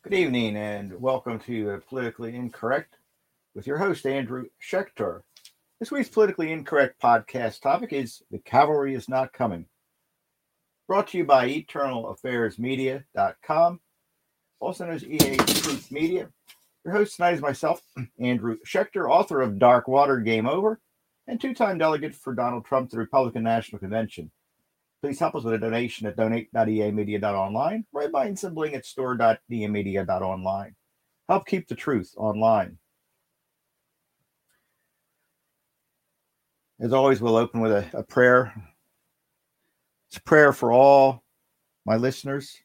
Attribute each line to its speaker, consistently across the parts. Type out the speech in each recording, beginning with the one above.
Speaker 1: Good evening and welcome to Politically Incorrect with your host, Andrew Schechter. This week's Politically Incorrect podcast topic is The Cavalry is Not Coming. Brought to you by EternalAffairsMedia.com, also known as EA Truth Media. Your host tonight is myself, Andrew Schechter, author of Dark Water, Game Over, and two-time delegate for Donald Trump to the Republican National Convention. Please help us with a donation at donate.eamedia.online or by buying something at store.eamedia.online. Help keep the truth online. As always, we'll open with a prayer. It's a prayer for all my listeners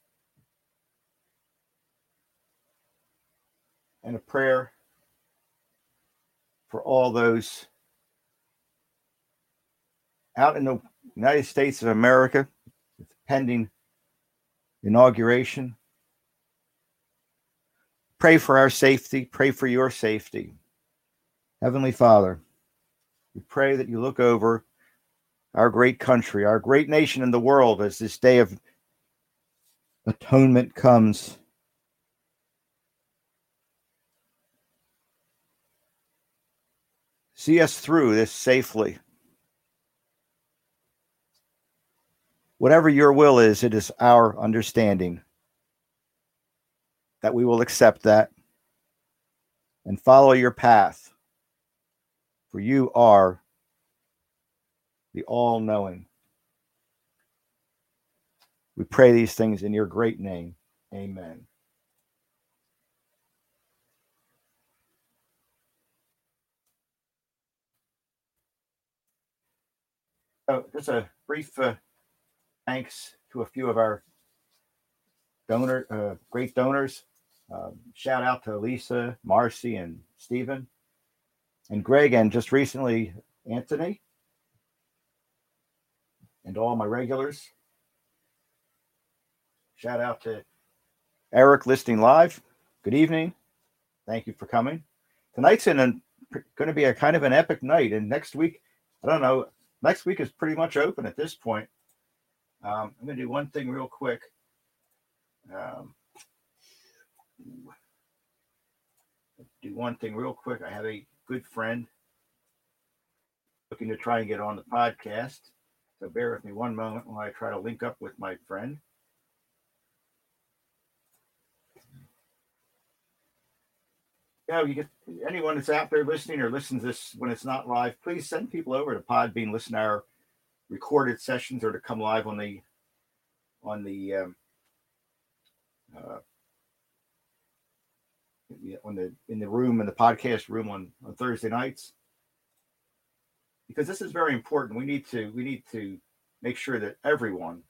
Speaker 1: and a prayer for all those out in the United States of America with the pending inauguration. Pray for our safety. Pray for your safety. Heavenly Father, we pray that you look over our great country, our great nation in the world as this day of atonement comes. See us through this safely. Whatever your will is, it is our understanding that we will accept that and follow your path, for you are the all-knowing. We pray these things in your great name. Amen. Just a brief thanks to a few of our great donors. Shout out to Lisa, Marcy, and Stephen, and Greg, and just recently Anthony, and all my regulars. Shout out to Eric listening live. Good evening. Thank you for coming. Tonight's going to be a kind of an epic night, and next week, I don't know. Next week is pretty much open at this point. I'm going to do one thing real quick. I have a good friend looking to try and get on the podcast. So bear with me one moment while I try to link up with my friend. You get anyone that's out there listening or listens to this when it's not live, please send people over to Podbean, listen to our recorded sessions, or to come live in the room, in the podcast room on Thursday nights, because this is very important. We need to make sure that everyone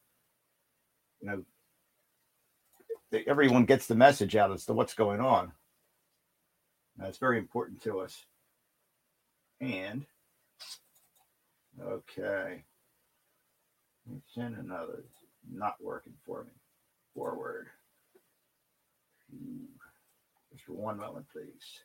Speaker 1: gets the message out as to what's going on. It's very important to us. And okay, send another. Not working for me. Forward. Just for one moment, please.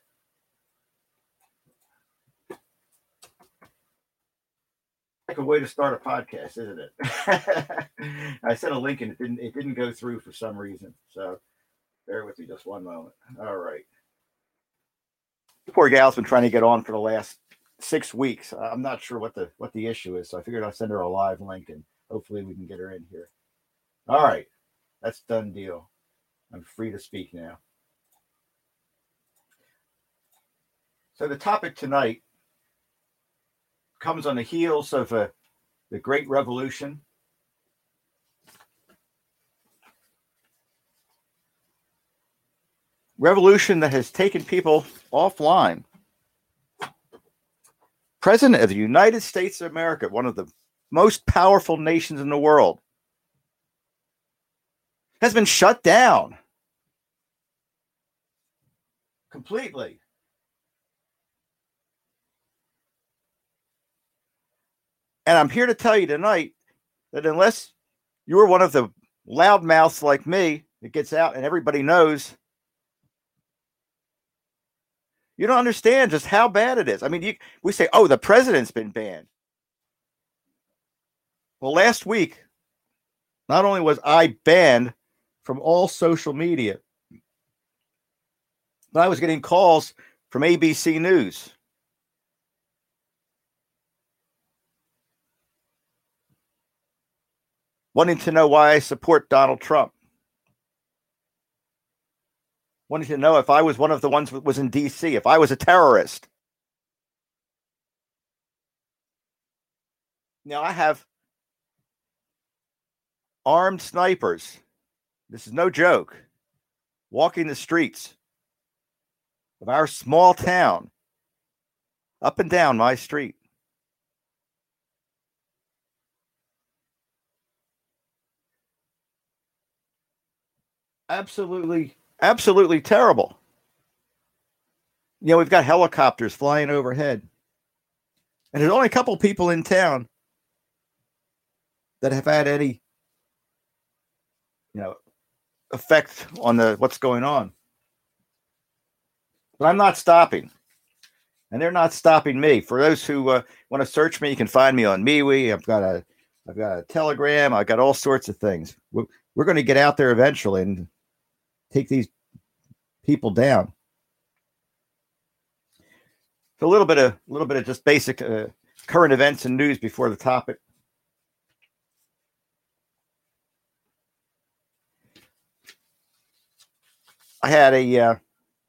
Speaker 1: Like a way to start a podcast, isn't it? I sent a link and it didn't go through for some reason. So bear with me just one moment. All right. The poor gal's been trying to get on for the last 6 weeks. I'm not sure what the issue is, so I figured I'll send her a live link and hopefully we can get her in here. All right, that's done deal. I'm free to speak now. So the topic tonight comes on the heels of the Great Revolution. Revolution that has taken people offline. President of the United States of America, one of the most powerful nations in the world, has been shut down completely. And I'm here to tell you tonight that unless you're one of the loudmouths like me that gets out and everybody knows, you don't understand just how bad it is. I mean, we say, oh, the president's been banned. Well, last week, not only was I banned from all social media, But I was getting calls from ABC News. Wanting to know why I support Donald Trump. Wanting to know if I was one of the ones that was in D.C., if I was a terrorist. Now, I have armed snipers. This is no joke. Walking the streets of our small town, up and down my street. Absolutely terrible. You know, we've got helicopters flying overhead. And there's only a couple people in town that have had any, effect on what's going on. But I'm not stopping. And they're not stopping me. For those who want to search me, you can find me on MeWe. I've got a Telegram. I've got all sorts of things. We're going to get out there eventually and take these people down. So a little bit of just basic current events and news before the topic. I had a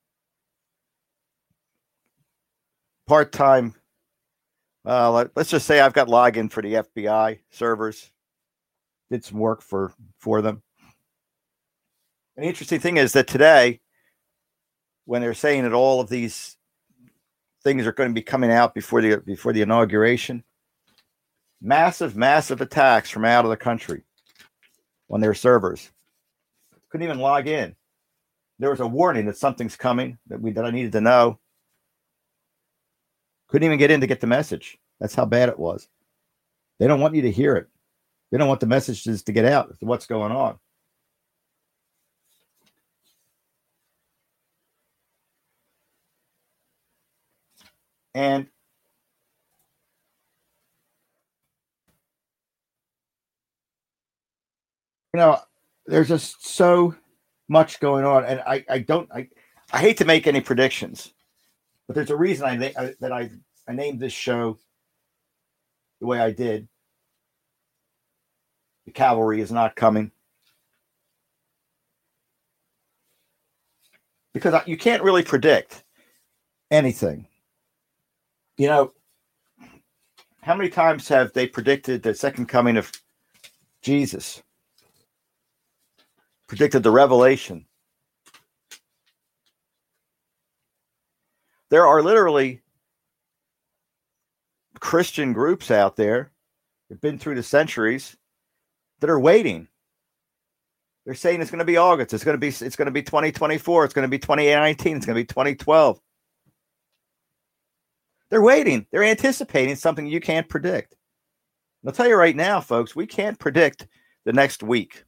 Speaker 1: part-time, let's just say I've got login for the FBI servers. Did some work for them. And the interesting thing is that today, when they're saying that all of these things are going to be coming out before the inauguration, massive attacks from out of the country on their servers. Couldn't even log in. There was a warning that something's coming that I needed to know. Couldn't even get in to get the message. That's how bad it was. They don't want you to hear it. They don't want the messages to get out as to what's going on. And there's just so much going on, and I hate to make any predictions, but there's a reason I named this show the way I did. The cavalry is not coming, because you can't really predict anything. How many times have they predicted the second coming of Jesus? Predicted the revelation. There are literally Christian groups out there that have been through the centuries that are waiting. They're saying it's going to be August. It's going to be 2024. It's going to be 2019. It's going to be 2012. They're waiting. They're anticipating something you can't predict. I'll tell you right now, folks, we can't predict the next week.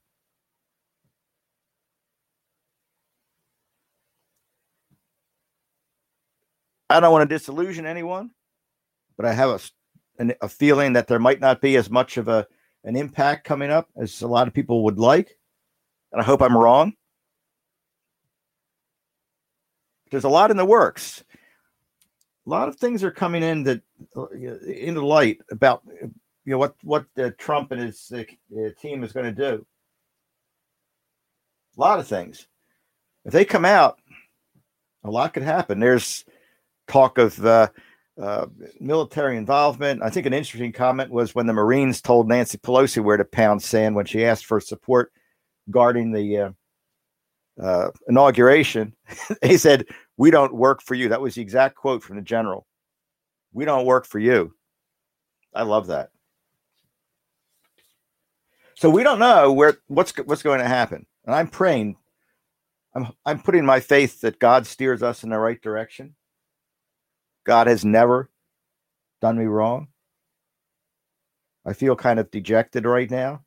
Speaker 1: I don't want to disillusion anyone, but I have a feeling that there might not be as much of an impact coming up as a lot of people would like. And I hope I'm wrong. There's a lot in the works. A lot of things are coming into light about what Trump and his team is going to do. A lot of things. If they come out, a lot could happen. There's talk of military involvement. I think an interesting comment was when the Marines told Nancy Pelosi where to pound sand when she asked for support guarding the inauguration. They said, "We don't work for you." That was the exact quote from the general. "We don't work for you." I love that. So we don't know what's going to happen, and I'm praying. I'm putting my faith that God steers us in the right direction. God has never done me wrong. I feel kind of dejected right now.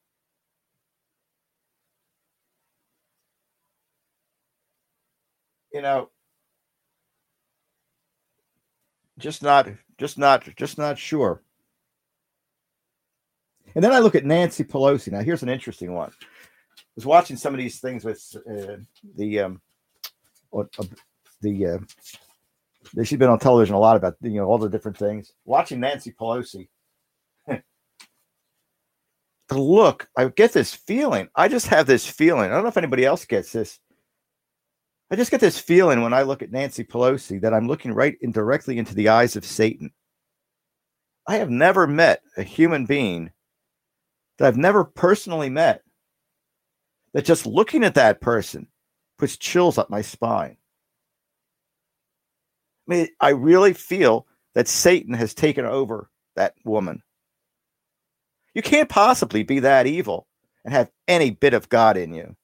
Speaker 1: Just not sure. And then I look at Nancy Pelosi. Now, here's an interesting one. I was watching some of these things with she's been on television a lot about all the different things. Watching Nancy Pelosi, the look, I get this feeling. I just have this feeling. I don't know if anybody else gets this. I just get this feeling when I look at Nancy Pelosi that I'm looking directly into the eyes of Satan. I have never met a human being that I've never personally met that just looking at that person puts chills up my spine. I mean, I really feel that Satan has taken over that woman. You can't possibly be that evil and have any bit of God in you.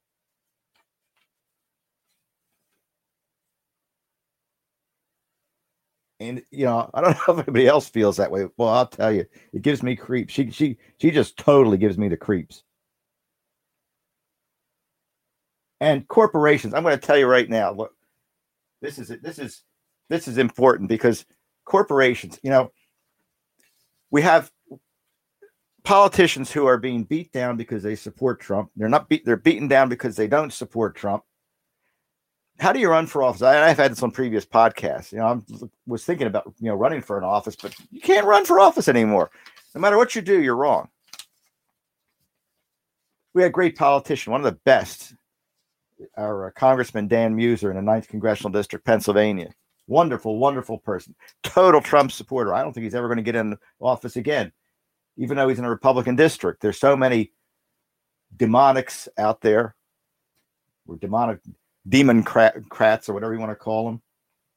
Speaker 1: And, I don't know if anybody else feels that way. Well, I'll tell you, it gives me creeps. She just totally gives me the creeps. And corporations, I'm going to tell you right now, look, this is important because corporations, we have politicians who are being beat down because they support Trump. They're beaten down because they don't support Trump. How do you run for office? I've had this on previous podcasts. I was thinking about, running for an office, but you can't run for office anymore. No matter what you do, you're wrong. We had a great politician, one of the best, our Congressman Dan Muser in the 9th Congressional District, Pennsylvania. Wonderful, wonderful person. Total Trump supporter. I don't think he's ever going to get in office again, even though he's in a Republican district. There's so many demonics out there. Or democrats or whatever you want to call them.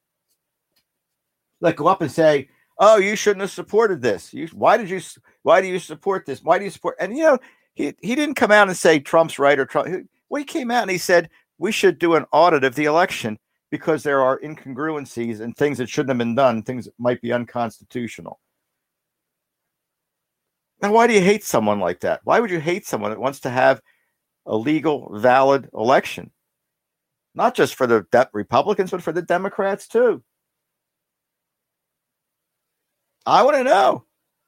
Speaker 1: Like go up and say, "Oh, you shouldn't have supported this. Why do you support this? Why do you support?" And he didn't come out and say Trump's right or Trump. Well, he came out and he said we should do an audit of the election because there are incongruencies and things that shouldn't have been done, things that might be unconstitutional. Now, why do you hate someone like that? Why would you hate someone that wants to have a legal, valid election? Not just for the Republicans, but for the Democrats too. I want to know.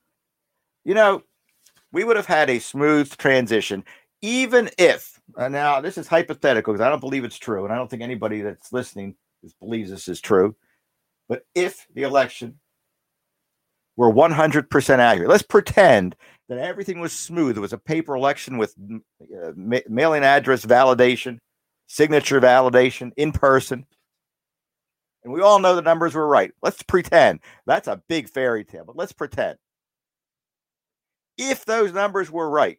Speaker 1: We would have had a smooth transition, even if, now this is hypothetical because I don't believe it's true, and I don't think anybody that's listening believes this is true, but if the election were 100% accurate, let's pretend that everything was smooth. It was a paper election with mailing address validation, signature validation in person. And we all know the numbers were right. Let's pretend. That's a big fairy tale, but let's pretend. If those numbers were right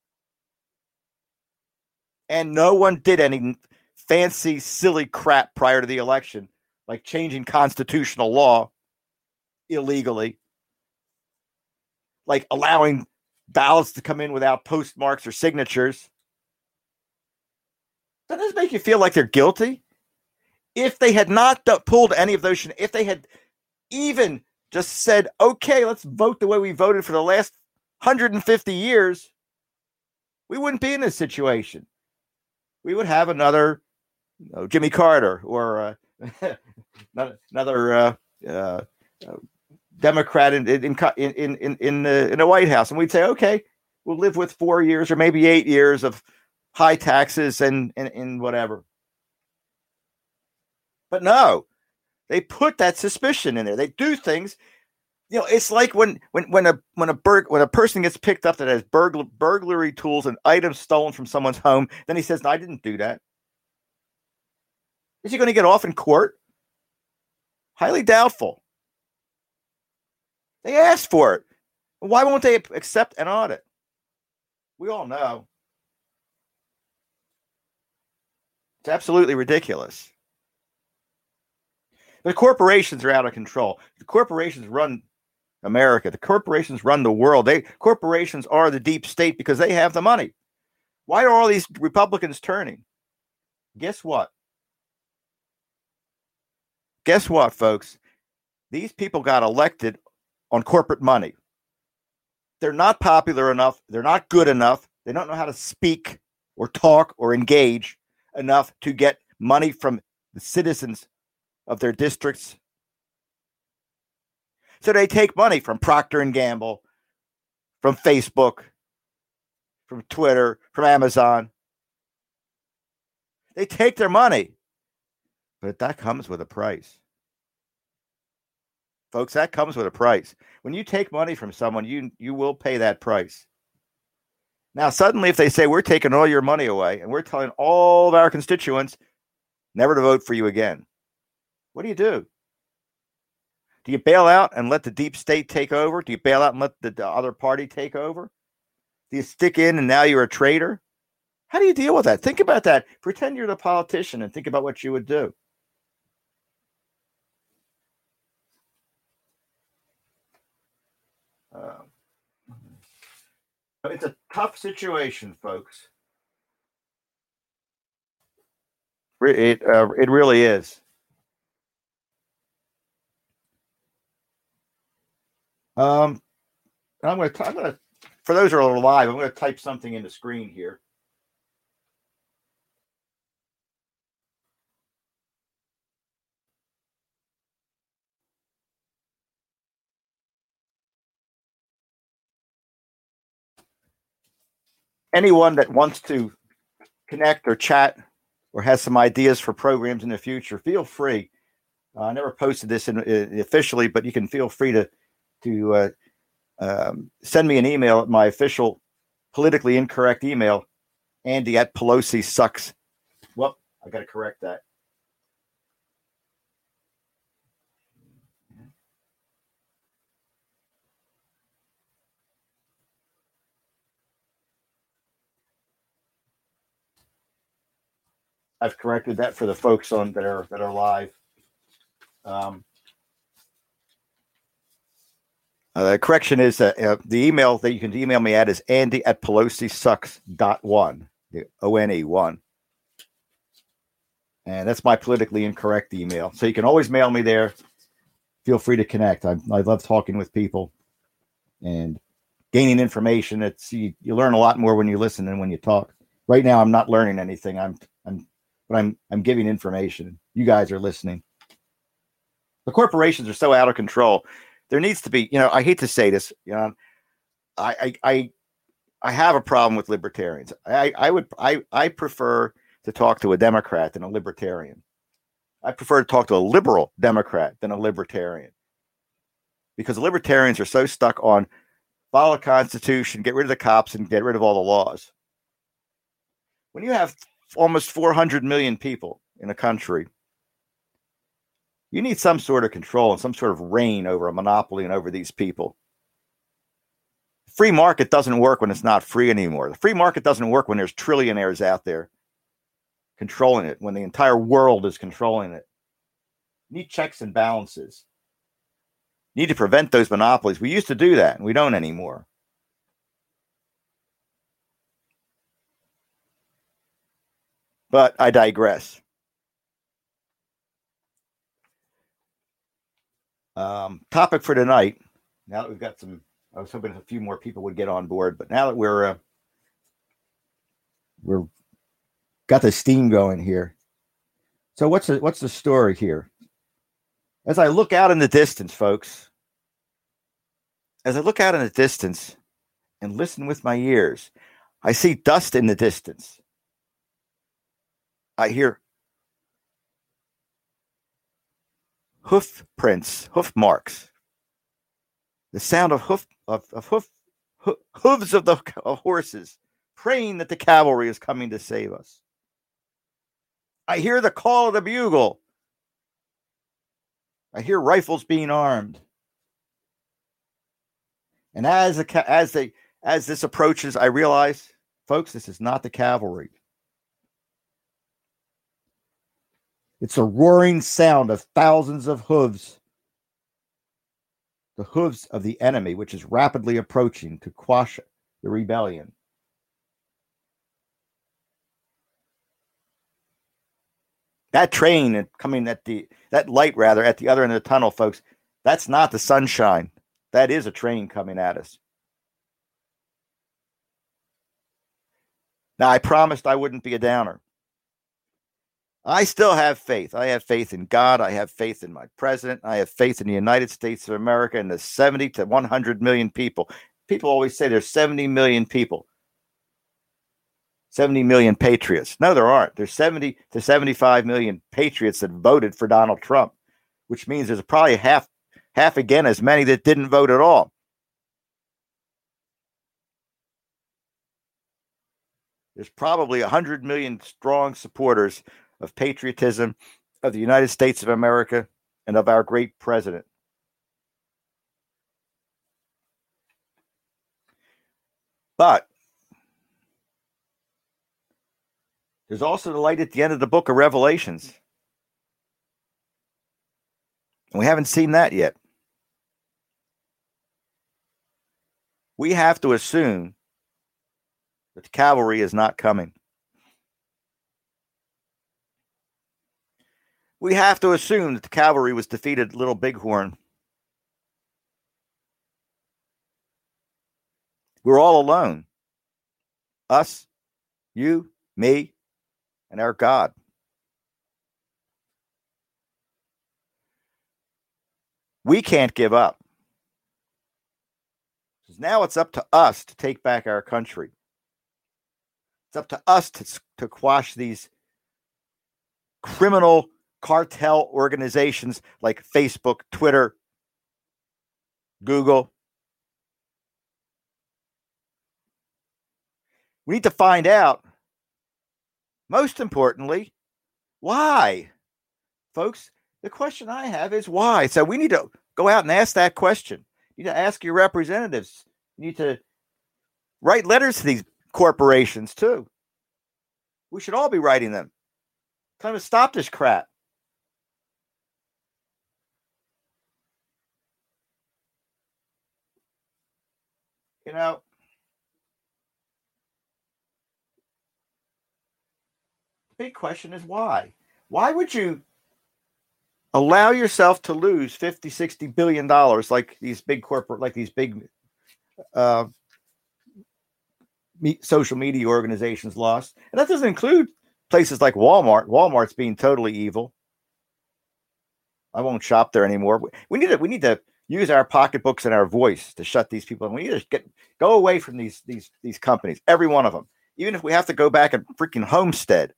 Speaker 1: and no one did any fancy, silly crap prior to the election, like changing constitutional law illegally, like allowing ballots to come in without postmarks or signatures, doesn't this make you feel like they're guilty? If they had not pulled any of those, if they had even just said, okay, let's vote the way we voted for the last 150 years, we wouldn't be in this situation. We would have another Jimmy Carter or another Democrat in the White House. And we'd say, okay, we'll live with 4 years or maybe 8 years of high taxes and whatever. But no, they put that suspicion in there. They do things. It's like when a person gets picked up that has burglary tools and items stolen from someone's home, then he says, "No, I didn't do that." Is he going to get off in court? Highly doubtful. They asked for it. Why won't they accept an audit? We all know. It's absolutely ridiculous. The corporations are out of control. The corporations run America. The corporations run the world. Corporations are the deep state because they have the money. Why are all these Republicans turning? Guess what? Guess what, folks? These people got elected on corporate money. They're not popular enough. They're not good enough. They don't know how to speak or talk or engage enough to get money from the citizens of their districts. So they take money from Procter & Gamble, from Facebook, from Twitter, from Amazon. They take their money But that comes with a price. Folks, that comes with a price. When you take money from someone, you will pay that price. Now, suddenly, if they say, we're taking all your money away and we're telling all of our constituents never to vote for you again, what do? Do you bail out and let the deep state take over? Do you bail out and let the other party take over? Do you stick in and now you're a traitor? How do you deal with that? Think about that. Pretend you're the politician and think about what you would do. It's a tough situation, folks. It really is. I'm going to, for those who are live, I'm going to type something in the screen here. Anyone that wants to connect or chat or has some ideas for programs in the future, feel free. I never posted this officially, but you can feel free to send me an email at my official politically incorrect email, Andy@PelosiSucks. Well, I got to correct that. I've corrected that for the folks on that are live. The correction is the email that you can email me at is Andy@PelosiSucks.1, the ONE1. And that's my politically incorrect email. So you can always mail me there. Feel free to connect. I love talking with people and gaining information. It's you learn a lot more when you listen than when you talk. Right now, I'm not learning anything. I'm giving information. You guys are listening. The corporations are so out of control. There needs to be, I hate to say this, I have a problem with libertarians. I prefer to talk to a Democrat than a libertarian. I prefer to talk to a liberal Democrat than a libertarian, because the libertarians are so stuck on follow the Constitution, get rid of the cops, and get rid of all the laws. When you have almost 400 million people in a country, you need some sort of control and some sort of reign over a monopoly and over these people. Free market doesn't work when it's not free anymore. The free market doesn't work when there's trillionaires out there controlling it, when the entire world is controlling it. You need checks and balances. You need to prevent those monopolies. We used to do that, and we don't anymore. But I digress. Topic for tonight. Now that we've got I was hoping a few more people would get on board, but now that we're got the steam going here. So what's the story here? As I look out in the distance, folks, as I look out in the distance and listen with my ears, I see dust in the distance. I hear hoof prints, hoof marks. The sound of hooves of horses, praying that the cavalry is coming to save us. I hear the call of the bugle. I hear rifles being armed. And as this approaches, I realize, folks, this is not the cavalry. It's a roaring sound of thousands of hooves. The hooves of the enemy, which is rapidly approaching to quash the rebellion. That train coming that light rather at the other end of the tunnel, folks, that's not the sunshine. That is a train coming at us. Now, I promised I wouldn't be a downer. I still have faith. I have faith in God. I have faith in my president. I have faith in the United States of America and the 70 to 100 million people. People always say there's 70 million people. 70 million patriots. No, there aren't. There's 70 to 75 million patriots that voted for Donald Trump, which means there's probably half again as many that didn't vote at all. There's probably 100 million strong supporters of patriotism, of the United States of America, and of our great president. But there's also the light at the end of the book of Revelations. And we haven't seen that yet. We have to assume that the cavalry is not coming. We have to assume that the cavalry was defeated at Little Bighorn. We're all alone. Us, you, me, and our God. We can't give up. Now it's up to us to take back our country. It's up to us to quash these criminal cartel organizations like Facebook, Twitter, Google. We need to find out, most importantly, why. Folks, the question I have is why. So we need to go out and ask that question. You need to ask your representatives. You need to write letters to these corporations too. We should all be writing them. Time to stop this crap. You know, the big question is why? Why would you allow yourself to lose $50-60 billion like these big corporate, like these big social media organizations lost? And that doesn't include places like Walmart. Walmart's being totally evil. I won't shop there anymore. We need to use our pocketbooks and our voice to shut these people. We need to go away from these companies, every one of them. Even if we have to go back and freaking homestead.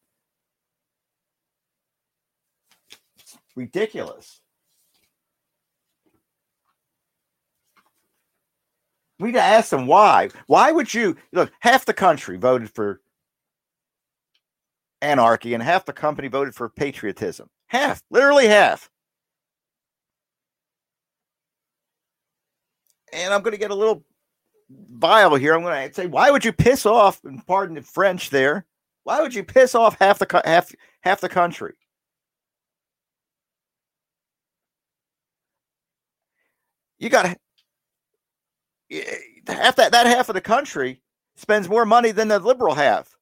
Speaker 1: It's ridiculous. We need to ask them why. Why would you look? Half the country voted for anarchy, and half the company voted for patriotism. Half, literally half. And I'm going to get a little vile here. I'm going to say, why would you piss off? And pardon the French there. Why would you piss off half the country? You got half that half of the country spends more money than the liberal half.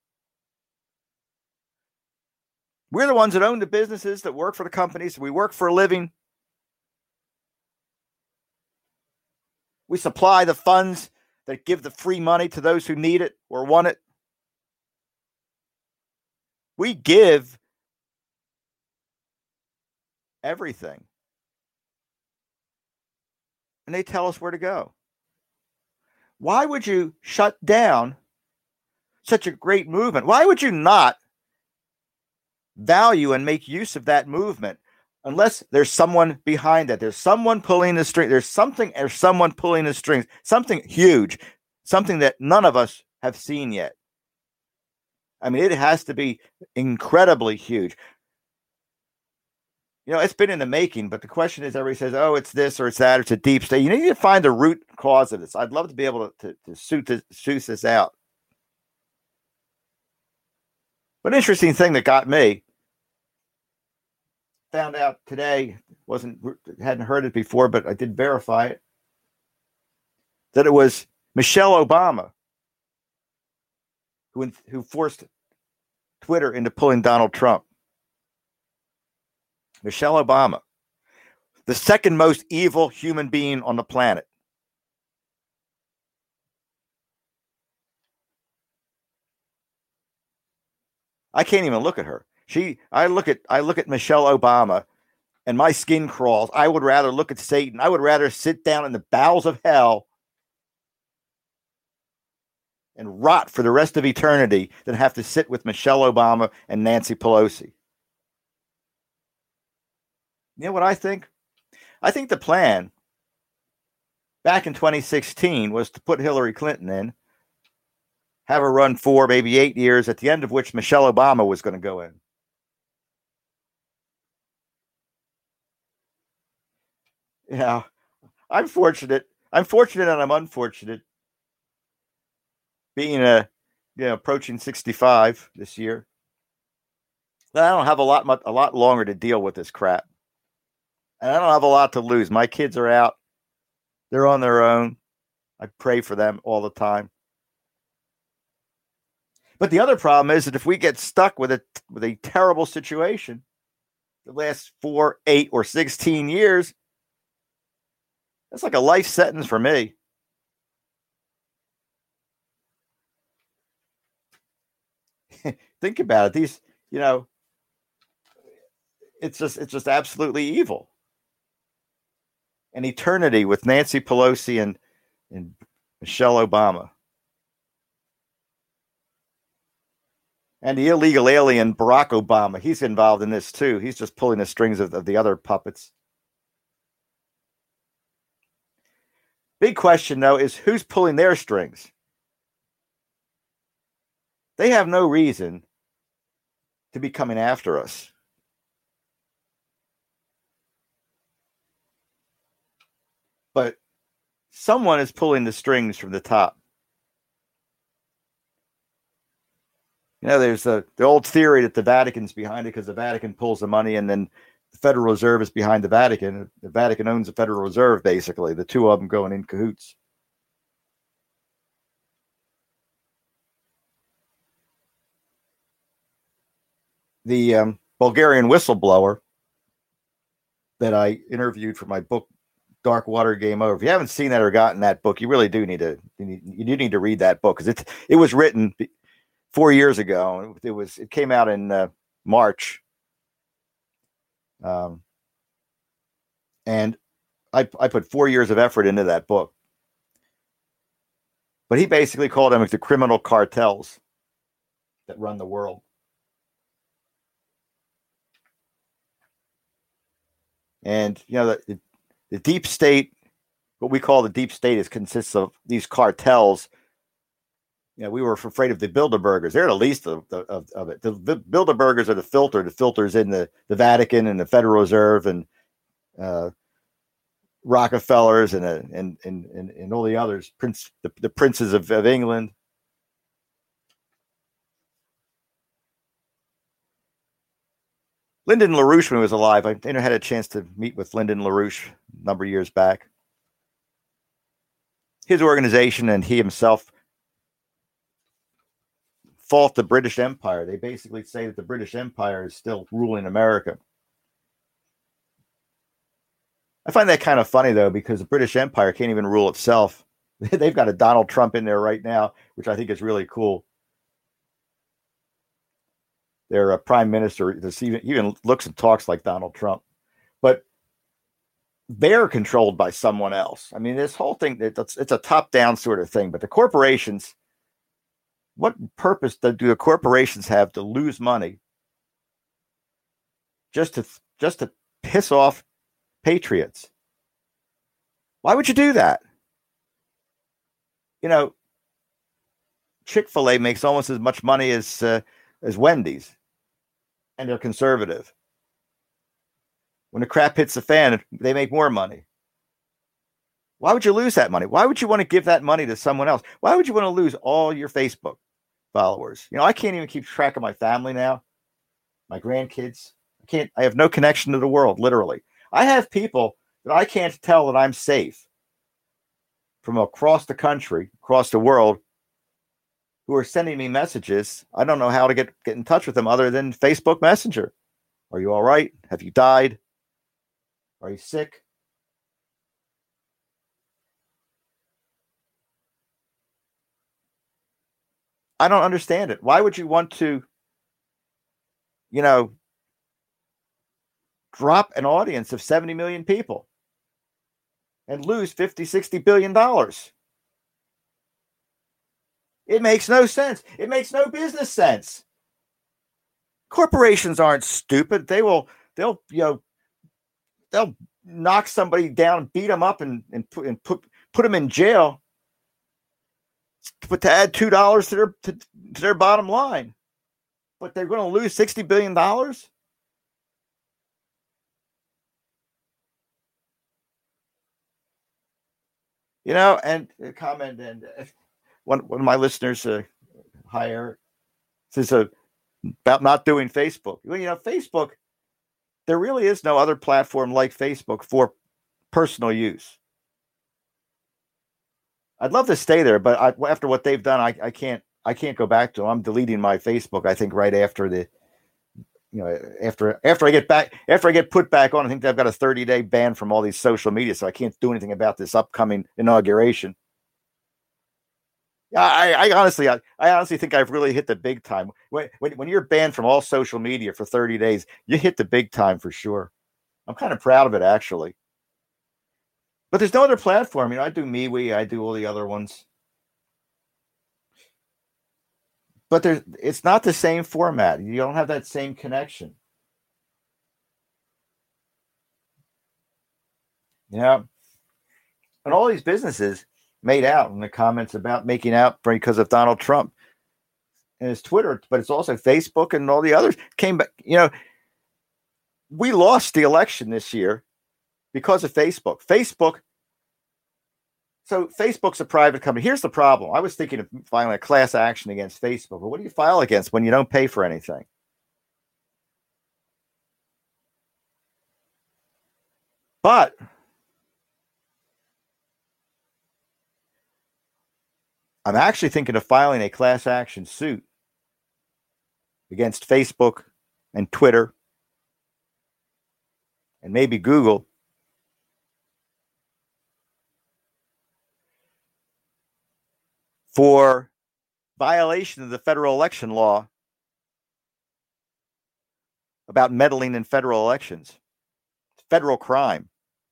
Speaker 1: We're the ones that own the businesses, that work for the companies. We work for a living. We supply the funds that give the free money to those who need it or want it. We give everything. And they tell us where to go. Why would you shut down such a great movement? Why would you not value and make use of that movement unless there's someone behind it? There's someone pulling the string. There's someone pulling the strings. Something huge. Something that none of us have seen yet. I mean, it has to be incredibly huge. You know, it's been in the making, but the question is, everybody says, oh, it's this or it's that, or it's a deep state. You need to find the root cause of this. I'd love to be able to suit this out. But an interesting thing that got me, found out today, hadn't heard it before, but I did verify it, that it was Michelle Obama who forced Twitter into pulling Donald Trump. Michelle Obama, the second most evil human being on the planet. I can't even look at her. I look at Michelle Obama and my skin crawls. I would rather look at Satan. I would rather sit down in the bowels of hell and rot for the rest of eternity than have to sit with Michelle Obama and Nancy Pelosi. You know what I think? I think the plan back in 2016 was to put Hillary Clinton in, have her run 4, maybe 8 years, at the end of which Michelle Obama was going to go in. Yeah, I'm fortunate. I'm fortunate and I'm unfortunate. Being approaching 65 this year, I don't have a lot longer to deal with this crap. And I don't have a lot to lose. My kids are out. They're on their own. I pray for them all the time. But the other problem is that if we get stuck with a terrible situation, the last 4, 8, or 16 years, that's like a life sentence for me. Think about it. It's just absolutely evil. An eternity with Nancy Pelosi and Michelle Obama. And the illegal alien Barack Obama, he's involved in this too. He's just pulling the strings of the other puppets. Big question, though, is who's pulling their strings? They have no reason to be coming after us. But someone is pulling the strings from the top. There's the old theory that the Vatican's behind it because the Vatican pulls the money and then the Federal Reserve is behind the Vatican. The Vatican owns the Federal Reserve, basically. The two of them going in cahoots. The Bulgarian whistleblower that I interviewed for my book, Dark Water Game Over. If you haven't seen that or gotten that book, you really do need to read that book because it was written 4 years ago. It came out in March, and I put 4 years of effort into that book. But he basically called them the criminal cartels that run the world. And the deep state, what we call the deep state, consists of these cartels. We were afraid of the Bilderbergers. They're the least of it. The Bilderbergers are the filter. The filter's in the Vatican and the Federal Reserve and Rockefellers and all the others. The princes of England. Lyndon LaRouche, when he was alive, I had a chance to meet with Lyndon LaRouche a number of years back. His organization and he himself fault the British Empire. They basically say that the British Empire is still ruling America. I find that kind of funny, though, because the British Empire can't even rule itself. They've got a Donald Trump in there right now, which I think is really cool. Their prime minister even looks and talks like Donald Trump. But they're controlled by someone else. I mean, this whole thing, it's a top-down sort of thing. But the corporations, what purpose do the corporations have to lose money just to piss off patriots? Why would you do that? Chick-fil-A makes almost as much money as Wendy's, and they're conservative. When the crap hits the fan, they make more money. Why would you lose that money? Why would you want to give that money to someone else? Why would you want to lose all your Facebook followers? I can't even keep track of my family now, my grandkids. I have no connection to the world, literally. I have people that I can't tell that I'm safe from across the country, across the world, who are sending me messages. I don't know how to get in touch with them other than Facebook Messenger. Are you all right? Have you died? Are you sick? I don't understand it. Why would you want to, drop an audience of 70 million people and lose $50, $60 billion? It makes no sense. It makes no business sense. Corporations aren't stupid. They'll knock somebody down, beat them up, and put them in jail, but to add $2 to their bottom line. But they're going to lose $60 billion. And a comment, and one of my listeners, hi Eric, says about not doing Facebook. Well, Facebook, there really is no other platform like Facebook for personal use. I'd love to stay there, but after what they've done, I can't go back to them. I'm deleting my Facebook, I think, right after after I get put back on. I think I've got a 30-day ban from all these social media, so I can't do anything about this upcoming inauguration. I honestly think I've really hit the big time. When you're banned from all social media for 30 days, you hit the big time for sure. I'm kind of proud of it, actually. But there's no other platform. I do MeWe, I do all the other ones. But it's not the same format. You don't have that same connection. And all these businesses made out in the comments about making out because of Donald Trump and his Twitter, but it's also Facebook and all the others came back. We lost the election this year because of Facebook. So Facebook's a private company. Here's the problem. I was thinking of filing a class action against Facebook, but what do you file against when you don't pay for anything? But I'm actually thinking of filing a class action suit against Facebook and Twitter and maybe Google for violation of the federal election law about meddling in federal elections. It's federal crime.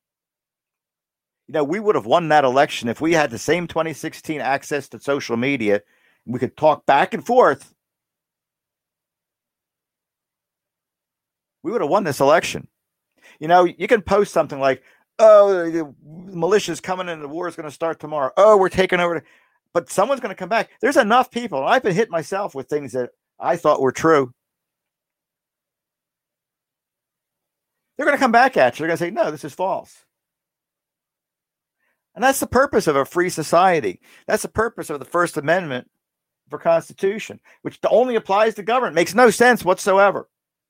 Speaker 1: We would have won that election if we had the same 2016 access to social media and we could talk back and forth. We would have won this election. You can post something like, oh, the militia's coming and the war is going to start tomorrow. Oh, we're taking over. But someone's going to come back. There's enough people. I've been hit myself with things that I thought were true. They're going to come back at you. They're going to say, no, this is false. And that's the purpose of a free society. That's the purpose of the First Amendment for Constitution, which only applies to government. Makes no sense whatsoever.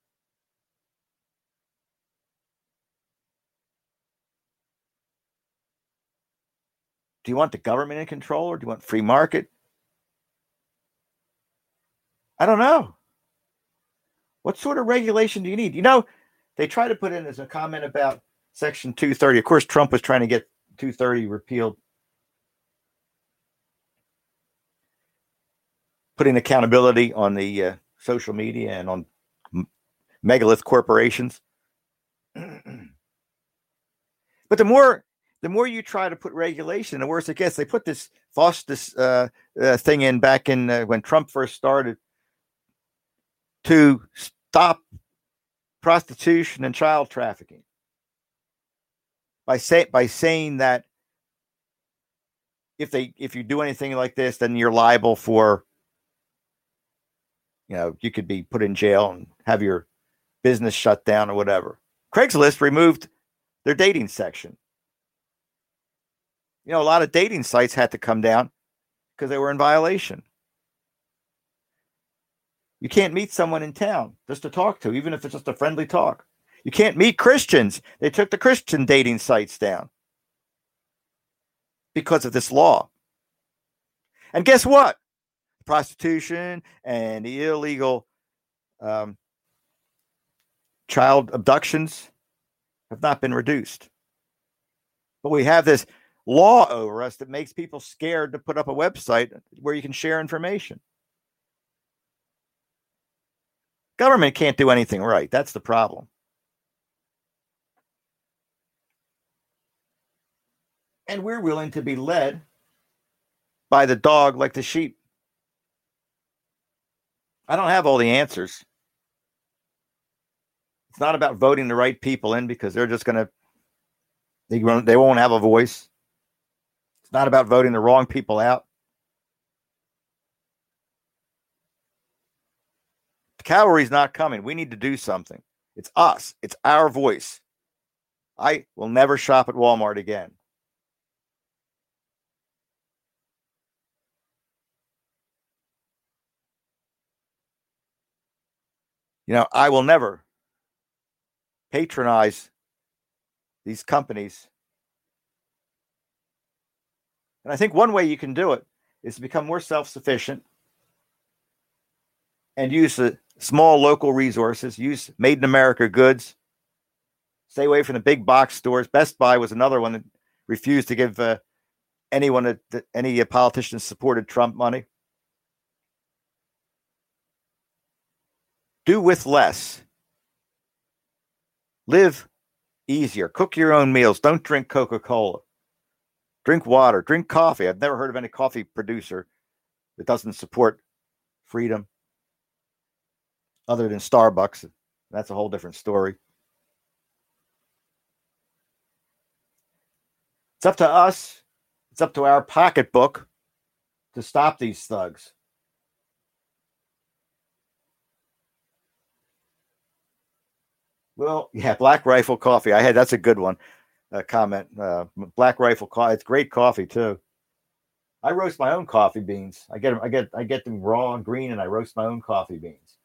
Speaker 1: Do you want the government in control or do you want free market? I don't know. What sort of regulation do you need? They try to put in as a comment about Section 230. Of course, Trump was trying to get 230 repealed, putting accountability on the social media and on megalith corporations. But the more you try to put regulation, the worse it gets. They put this thing in back in when Trump first started to stop prostitution and child trafficking by saying that if you do anything like this, then you're liable for, you could be put in jail and have your business shut down or whatever. Craigslist removed their dating section. A lot of dating sites had to come down because they were in violation. You can't meet someone in town just to talk to, even if it's just a friendly talk. You can't meet Christians. They took the Christian dating sites down because of this law. And guess what? Prostitution and the illegal child abductions have not been reduced. But we have this law over us that makes people scared to put up a website where you can share information. Government can't do anything right. That's the problem. And we're willing to be led by the dog like the sheep. I don't have all the answers. It's not about voting the right people in because they're just going to, they won't have a voice. It's not about voting the wrong people out. The cavalry's not coming. We need to do something. It's us. It's our voice. I will never shop at Walmart again. I will never patronize these companies. And I think one way you can do it is to become more self-sufficient and use the small local resources, use made in America goods, stay away from the big box stores. Best Buy was another one that refused to give any politicians supported Trump money. Do with less. Live easier. Cook your own meals. Don't drink Coca-Cola. Drink water. Drink coffee. I've never heard of any coffee producer that doesn't support freedom other than Starbucks. That's a whole different story. It's up to us. It's up to our pocketbook to stop these thugs. Well, yeah, Black Rifle Coffee. That's a good one. Comment. Black Rifle Coffee. It's great coffee too. I roast my own coffee beans. I get them raw and green, and I roast my own coffee beans.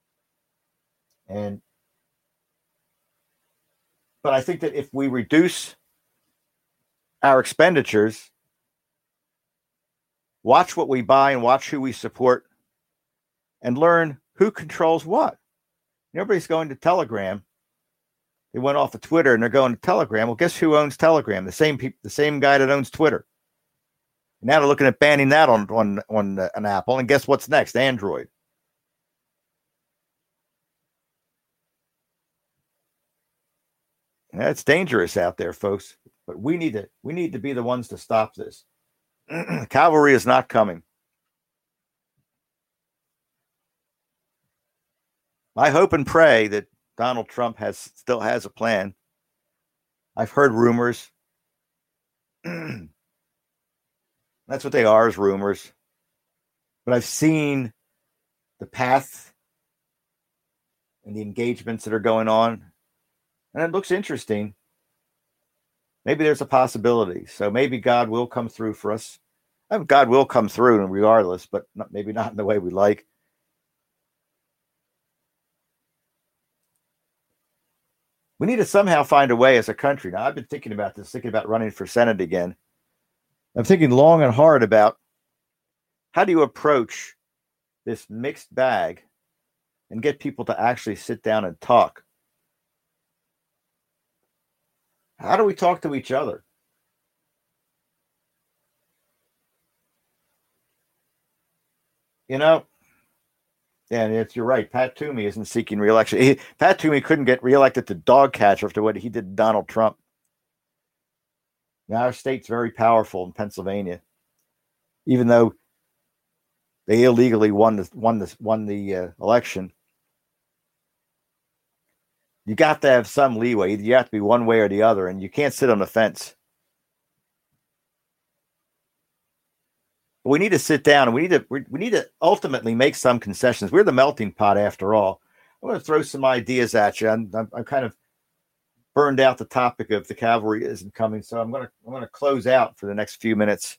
Speaker 1: But I think that if we reduce our expenditures, watch what we buy and watch who we support, and learn who controls what. Everybody's going to Telegram. They went off of Twitter and they're going to Telegram. Well, guess who owns Telegram? The same guy that owns Twitter. Now they're looking at banning that on an Apple. And guess what's next? Android. Yeah, it's dangerous out there, folks. But we need to be the ones to stop this. Cavalry is not coming. I hope and pray that Donald Trump still has a plan. I've heard rumors. That's what they are, is rumors. But I've seen the path and the engagements that are going on, and it looks interesting. Maybe there's a possibility. So maybe God will come through for us. God will come through regardless, but maybe not in the way we like. We need to somehow find a way as a country. Now, I've been thinking about this, thinking about running for Senate again. I'm thinking long and hard about how do you approach this mixed bag and get people to actually sit down and talk. How do we talk to each other? And you're right. Pat Toomey isn't seeking re-election. Pat Toomey couldn't get reelected to dog catcher after what he did to Donald Trump. Now our state's very powerful in Pennsylvania, even though they illegally won the election. You got to have some leeway. You have to be one way or the other, and you can't sit on the fence. We need to sit down, and we need to ultimately make some concessions. We're the melting pot, after all. I'm going to throw some ideas at you. I'm kind of burned out the topic of the cavalry isn't coming, so I'm going to close out for the next few minutes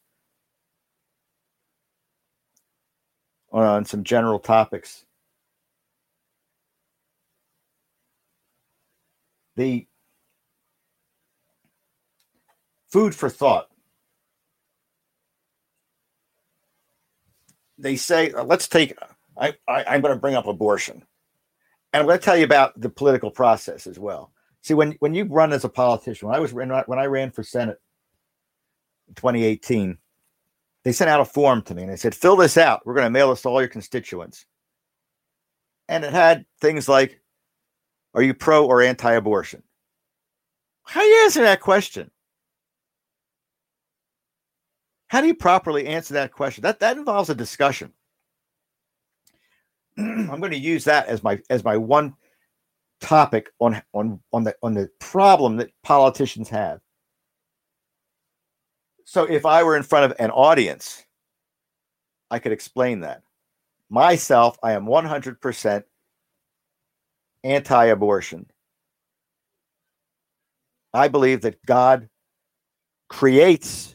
Speaker 1: on some general topics. The food for thought. They say, let's take, I'm going to bring up abortion. And I'm going to tell you about the political process as well. See, when you run as a politician, when I ran for Senate in 2018, they sent out a form to me and they said, fill this out. We're going to mail this to all your constituents. And it had things like, are you pro or anti-abortion? How do you answer that question? How do you properly answer that question? That involves a discussion. I'm going to use that as my one topic on the problem that politicians have. So if I were in front of an audience, I could explain that. Myself, I am 100% anti-abortion. I believe that God creates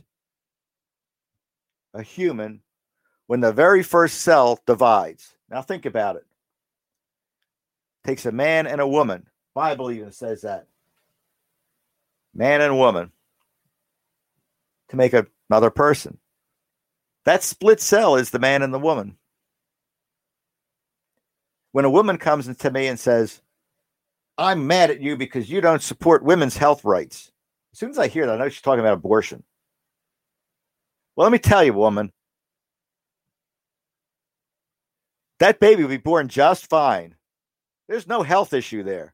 Speaker 1: a human when the very first cell divides. Now think about it. Takes a man and a woman. The Bible even says that. Man and woman to make another person. That split cell is the man and the woman. When a woman comes to me and says, I'm mad at you because you don't support women's health rights. As soon as I hear that, I know she's talking about abortion. Well, let me tell you, woman, that baby will be born just fine. There's no health issue there.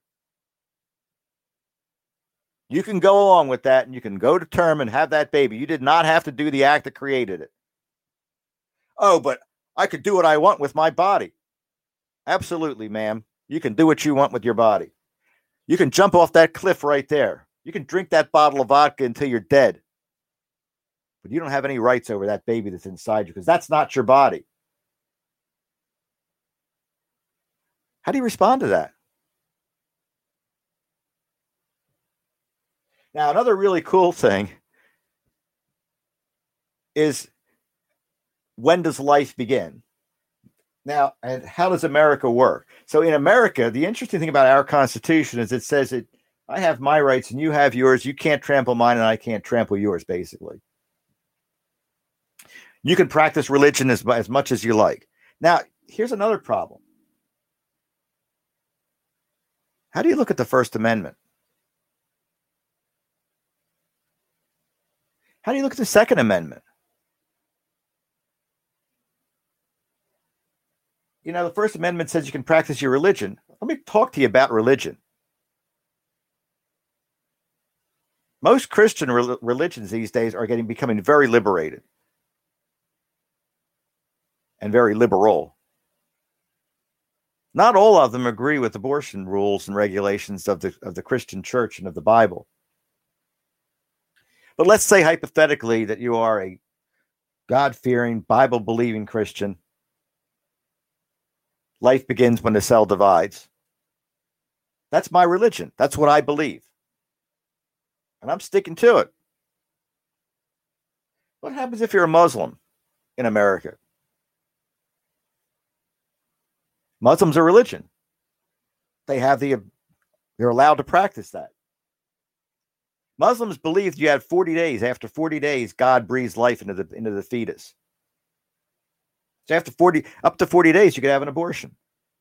Speaker 1: You can go along with that and you can go to term and have that baby. You did not have to do the act that created it. Oh, but I could do what I want with my body. Absolutely, ma'am. You can do what you want with your body. You can jump off that cliff right there. You can drink that bottle of vodka until you're dead. But you don't have any rights over that baby that's inside you because that's not your body. How do you respond to that? Now, another really cool thing is, when does life begin? Now, and how does America work? So in America, the interesting thing about our Constitution is it says that I have my rights and you have yours. You can't trample mine and I can't trample yours, basically. You can practice religion as much as you like. Now, here's another problem. How do you look at the First Amendment? How do you look at the Second Amendment? You know, the First Amendment says you can practice your religion. Let me talk to you about religion. Most Christian religions these days are becoming very liberated and very liberal. Not all of them agree with abortion rules and regulations of the Christian church and of the Bible. But let's say hypothetically that you are a God-fearing, Bible-believing Christian. Life begins when the cell divides. That's my religion. That's what I believe. And I'm sticking to it. What happens if you're a Muslim in America? Muslims are religion. They're allowed to practice that. Muslims believe you have 40 days. After 40 days, God breathes life into the fetus. So up to 40 days, you could have an abortion.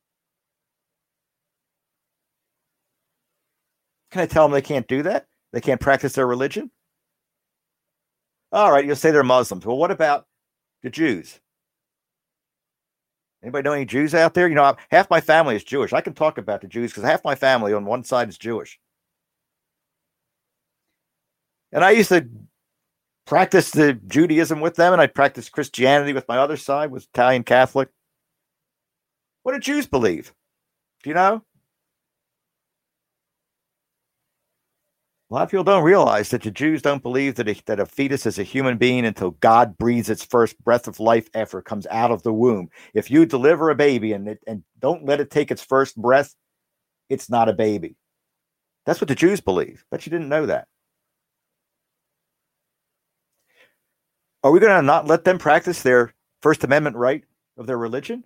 Speaker 1: Can I tell them they can't do that? They can't practice their religion? All right, you'll say they're Muslims. Well, what about the Jews? Anybody know any Jews out there? You know, half my family is Jewish. I can talk about the Jews because half my family on one side is Jewish. And I used to practice the Judaism with them, and I'd practice Christianity with my other side, was Italian Catholic. What do Jews believe? Do you know? A lot of people don't realize that the Jews don't believe that a fetus is a human being until God breathes its first breath of life after it comes out of the womb. If you deliver a baby and don't let it take its first breath, it's not a baby. That's what the Jews believe. Bet you didn't know that. Are we going to not let them practice their First Amendment right of their religion?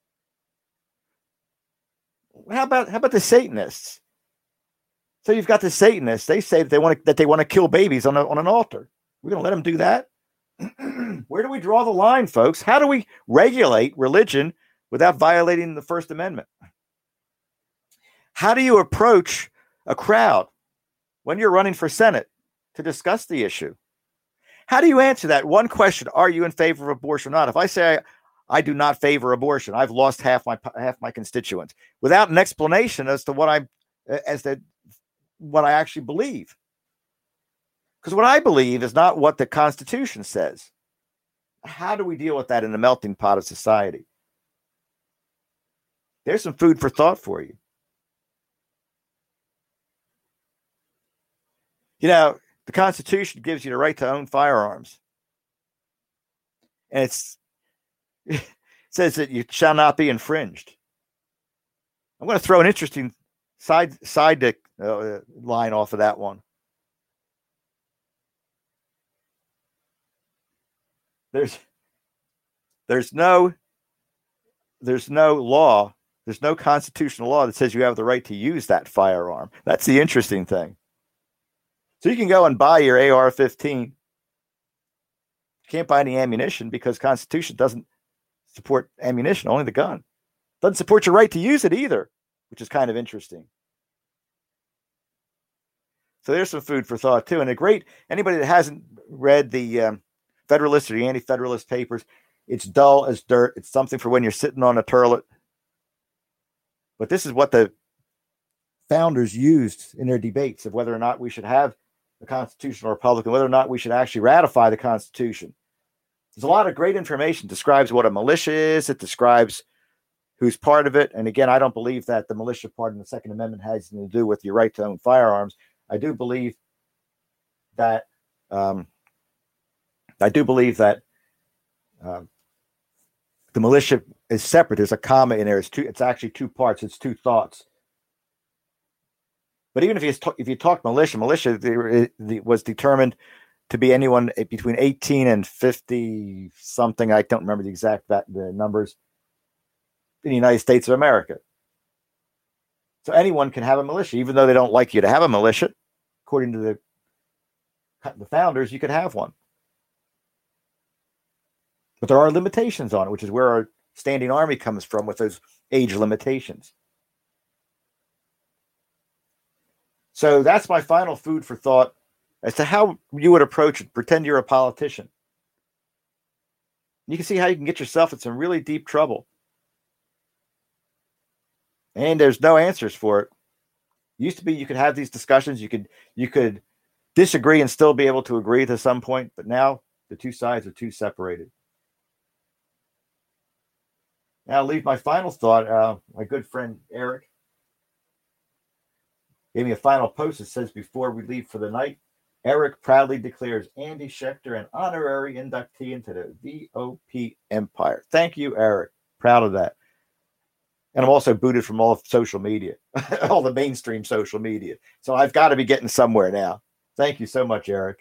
Speaker 1: How about the Satanists? So you've got the Satanists. They say that they want to kill babies on an altar. We're going to let them do that? Where do we draw the line, folks? How do we regulate religion without violating the First Amendment? How do you approach a crowd when you're running for Senate to discuss the issue? How do you answer that one question? Are you in favor of abortion or not? If I say I do not favor abortion, I've lost half my constituents without an explanation as to what I actually believe. Because what I believe is not what the Constitution says. How do we deal with that in the melting pot of society? There's some food for thought for you. You know, the Constitution gives you the right to own firearms. And it says that you shall not be infringed. I'm going to throw an interesting side line off of that one. There's no law, there's no constitutional law that says you have the right to use that firearm. That's the interesting thing. So you can go and buy your AR-15. You can't buy any ammunition because Constitution doesn't support ammunition, only the gun. Doesn't support your right to use it either, which is kind of interesting. So there's some food for thought too. And anybody that hasn't read the Federalist or the Anti-Federalist papers, it's dull as dirt. It's something for when you're sitting on a toilet. But this is what the founders used in their debates of whether or not we should have a constitutional republic and whether or not we should actually ratify the Constitution. There's a lot of great information. It describes what a militia is. It describes who's part of it. And again, I don't believe that the militia part in the Second Amendment has anything to do with your right to own firearms. I do believe that the militia is separate. There's a comma in there. It's actually two parts. It's two thoughts. But even if you talk militia was determined to be anyone between 18 and 50 something. I don't remember the exact the numbers in the United States of America. So anyone can have a militia, even though they don't like you to have a militia. According to the founders, you could have one. But there are limitations on it, which is where our standing army comes from with those age limitations. So that's my final food for thought as to how you would approach it. Pretend you're a politician. You can see how you can get yourself in some really deep trouble. And there's no answers for it. It used to be you could have these discussions. You could disagree and still be able to agree to some point. But now the two sides are too separated. Now I'll leave my final thought. My good friend Eric gave me a final post that says, before we leave for the night, Eric proudly declares Andy Schechter an honorary inductee into the VOP empire. Thank you, Eric. Proud of that. And I'm also booted from all social media, all the mainstream social media. So I've got to be getting somewhere now. Thank you so much, Eric.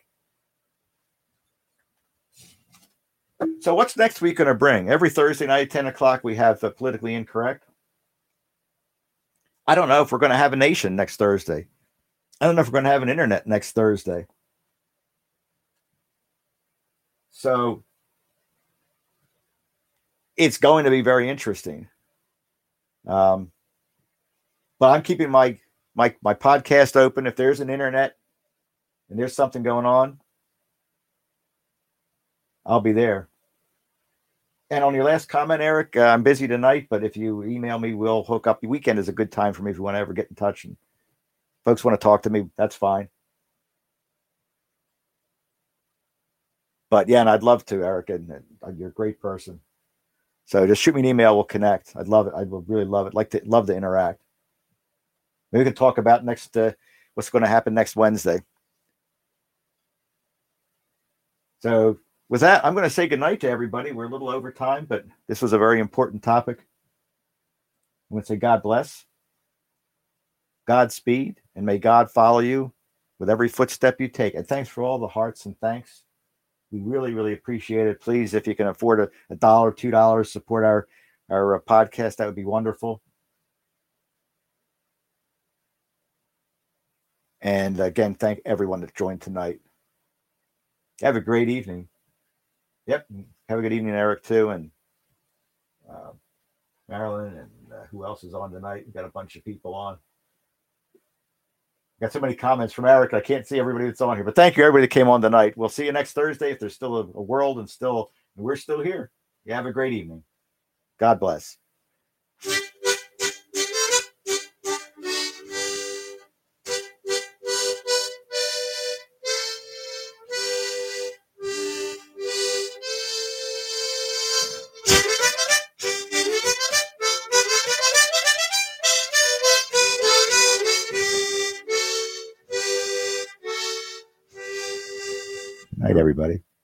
Speaker 1: So what's next week going to bring? Every Thursday night at 10 o'clock, we have Politically Incorrect. I don't know if we're going to have a nation next Thursday. I don't know if we're going to have an internet next Thursday. So it's going to be very interesting. But I'm keeping my podcast open. If there's an internet and there's something going on, I'll be there. And on your last comment, Eric, I'm busy tonight, but if you email me, we'll hook up. The weekend is a good time for me if you want to ever get in touch. And folks want to talk to me, that's fine. But yeah, and I'd love to, Eric, and you're a great person. So just shoot me an email, we'll connect. I'd love it. I would really love it. Love to interact. Maybe we can talk about what's going to happen next Wednesday. So with that, I'm going to say goodnight to everybody. We're a little over time, but this was a very important topic. I'm going to say God bless, Godspeed, and may God follow you with every footstep you take. And thanks for all the hearts and thanks. We really, really appreciate it. Please, if you can afford a $1, $2, support our podcast. That would be wonderful. And again, thank everyone that joined tonight. Have a great evening. Yep. Have a good evening, Eric, too. And Marilyn and who else is on tonight? We've got a bunch of people on. Got so many comments from Eric. I can't see everybody that's on here, but thank you, everybody that came on tonight. We'll see you next Thursday if there's still a world and we're still here. You have a great evening. God bless.
Speaker 2: everybody.